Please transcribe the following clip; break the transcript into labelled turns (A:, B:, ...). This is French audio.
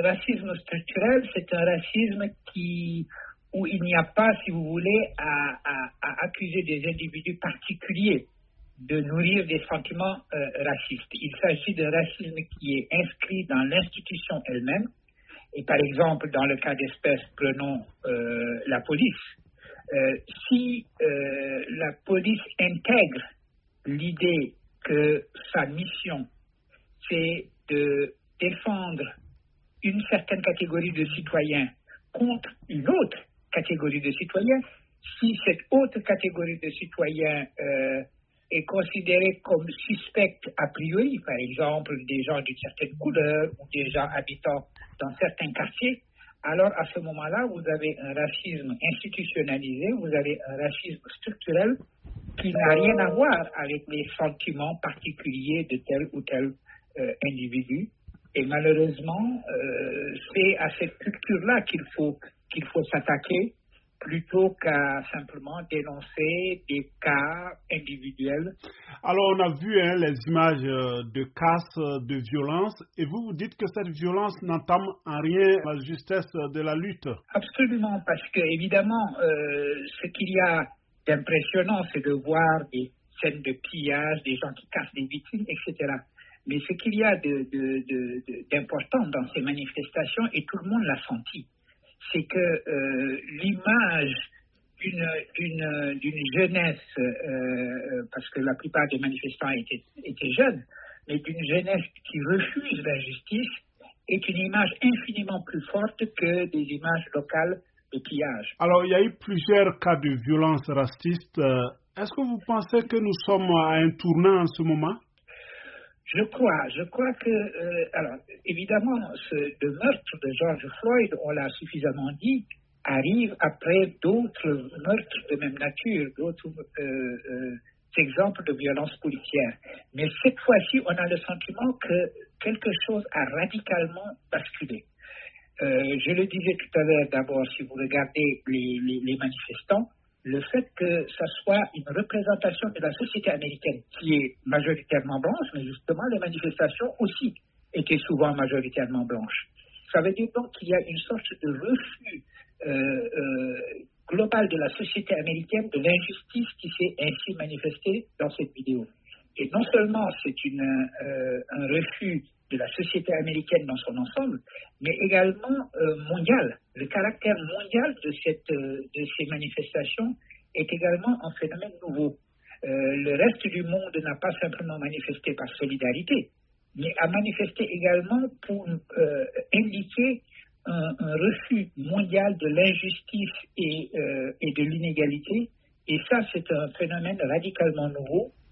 A: racisme structurel, c'est un racisme où il n'y a pas, si vous voulez, à accuser des individus particuliers de nourrir des sentiments racistes. Il s'agit d'un racisme qui est inscrit dans l'institution elle-même. Et par exemple, dans le cas d'espèce, prenons la police. Si la police intègre l'idée que sa mission, c'est de défendre une certaine catégorie de citoyens contre une autre catégorie de citoyens, si cette autre catégorie de citoyens est considérée comme suspecte a priori, par exemple des gens d'une certaine couleur ou des gens habitant dans certains quartiers, alors à ce moment-là, vous avez un racisme institutionnalisé, vous avez un racisme structurel qui n'a rien à voir avec les sentiments particuliers de tel ou tel individu. Et malheureusement, c'est à cette culture-là qu'il faut s'attaquer plutôt qu'à simplement dénoncer des cas individuels.
B: Alors, on a vu les images de casse, de violence, et vous dites que cette violence n'entame en rien la justesse de la lutte.
A: Absolument, parce que évidemment, ce qu'il y a d'impressionnant, c'est de voir des scènes de pillage, des gens qui cassent des vitrines, etc. Mais ce qu'il y a d'important dans ces manifestations, et tout le monde l'a senti, c'est que l'image d'une jeunesse, parce que la plupart des manifestants étaient jeunes, mais d'une jeunesse qui refuse la justice, est une image infiniment plus forte que des images locales de pillage.
B: Alors, il y a eu plusieurs cas de violence raciste. Est-ce que vous pensez que nous sommes à un tournant en ce moment?
A: Je crois que, alors, évidemment, le meurtre de George Floyd, on l'a suffisamment dit, arrive après d'autres meurtres de même nature, d'autres exemples de violence policière. Mais cette fois-ci, on a le sentiment que quelque chose a radicalement basculé. Je le disais tout à l'heure, d'abord, si vous regardez les manifestants, le fait que ça soit une représentation de la société américaine qui est majoritairement blanche, mais justement les manifestations aussi étaient souvent majoritairement blanches. Ça veut dire donc qu'il y a une sorte de refus global de la société américaine de l'injustice qui s'est ainsi manifestée dans cette vidéo. Et non seulement c'est un refus de la société américaine dans son ensemble, mais également mondial. Le caractère mondial de ces manifestations est également un phénomène nouveau. Le reste du monde n'a pas simplement manifesté par solidarité, mais a manifesté également pour indiquer un refus mondial de l'injustice et de l'inégalité. Et ça, c'est un phénomène radicalement nouveau